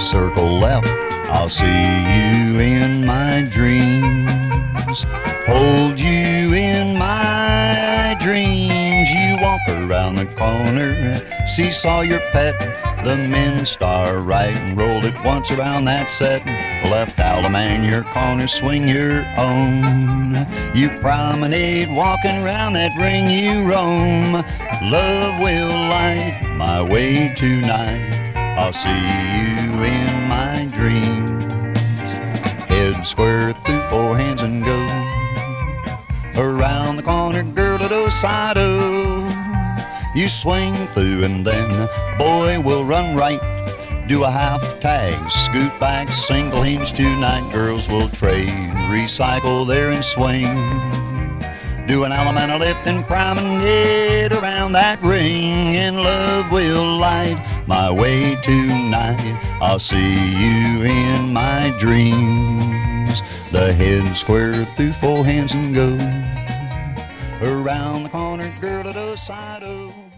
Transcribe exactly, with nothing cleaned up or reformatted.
circle left, I'll see you in my dreams. Hold you in my dreams. You walk around the corner, seesaw your pet. The men star right and rolled it once around that set. Left Allemande your corner, swing your own. You promenade, walking around that ring you roam. Love will light my way tonight. I'll see you in my dreams. Head square through four hands and go around the corner, girl at Osado. You swing through and then boy will run right. Do a half tag, scoot back, single hinge tonight. Girls will trade, recycle there and swing. Do an Allemande lift and promenade around that ring. And love will light my way tonight. I'll see you in my dreams. The head square through four hands and go around the corner, girl at Osado.